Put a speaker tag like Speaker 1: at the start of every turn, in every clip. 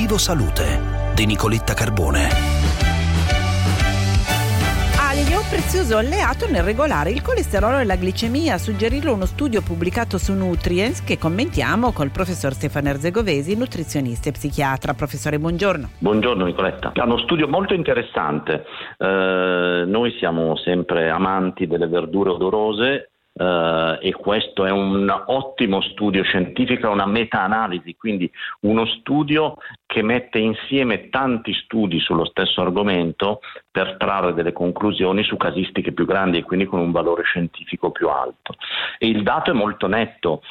Speaker 1: Obiettivo Salute di Nicoletta Carbone.
Speaker 2: Aglio, prezioso alleato nel regolare il colesterolo e la glicemia, a suggerirlo uno studio pubblicato su Nutrients che commentiamo col professor Stefano Erzegovesi, nutrizionista e psichiatra. Professore, buongiorno.
Speaker 3: Buongiorno Nicoletta. È uno studio molto interessante. Noi siamo sempre amanti delle verdure odorose e questo è un ottimo studio scientifico, una meta-analisi, quindi uno studio che mette insieme tanti studi sullo stesso argomento per trarre delle conclusioni su casistiche più grandi e quindi con un valore scientifico più alto. E il dato è molto netto,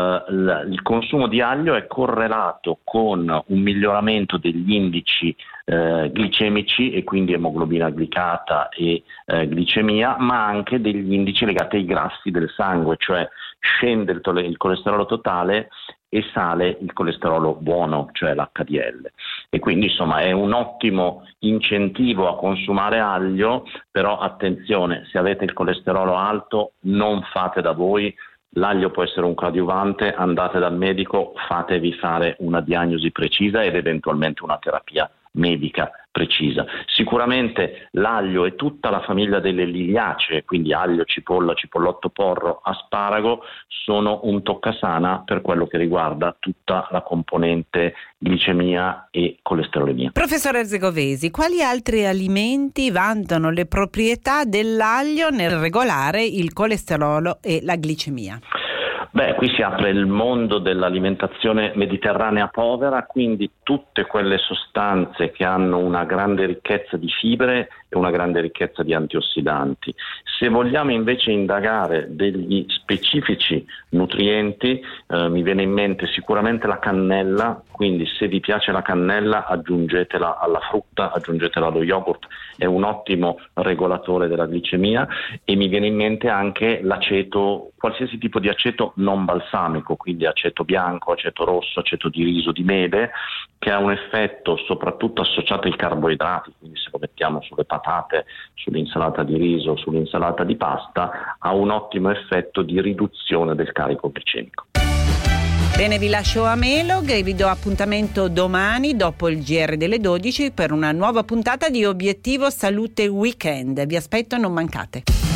Speaker 3: il consumo di aglio è correlato con un miglioramento degli indici glicemici e quindi emoglobina glicata e glicemia, ma anche degli indici legati ai grassi del sangue, cioè scende il colesterolo totale e sale il colesterolo buono, cioè l'HDL. E quindi insomma è un ottimo incentivo a consumare aglio, però attenzione, se avete il colesterolo alto non fate da voi, l'aglio può essere un coadiuvante, andate dal medico, fatevi fare una diagnosi precisa ed eventualmente una terapia medica precisa. Sicuramente l'aglio e tutta la famiglia delle liliacee, quindi aglio, cipolla, cipollotto porro, asparago, sono un toccasana per quello che riguarda tutta la componente glicemia e colesterolemia.
Speaker 2: Professor Erzegovesi, quali altri alimenti vantano le proprietà dell'aglio nel regolare il colesterolo e la glicemia?
Speaker 3: Qui si apre il mondo dell'alimentazione mediterranea povera, quindi tutte quelle sostanze che hanno una grande ricchezza di fibre e una grande ricchezza di antiossidanti. Se vogliamo invece indagare degli specifici nutrienti, mi viene in mente sicuramente la cannella, quindi se vi piace la cannella aggiungetela alla frutta, aggiungetela allo yogurt, è un ottimo regolatore della glicemia, e mi viene in mente anche l'aceto, qualsiasi tipo di aceto non balsamico, quindi aceto bianco, aceto rosso, aceto di riso, di mele, che ha un effetto soprattutto associato ai carboidrati, quindi se lo mettiamo sulle patate, sull'insalata di riso, sull'insalata di pasta, ha un ottimo effetto di riduzione del carico glicemico.
Speaker 2: Bene, vi lascio a Melog e vi do appuntamento domani dopo il GR delle 12 per una nuova puntata di Obiettivo Salute Weekend. Vi aspetto, non mancate.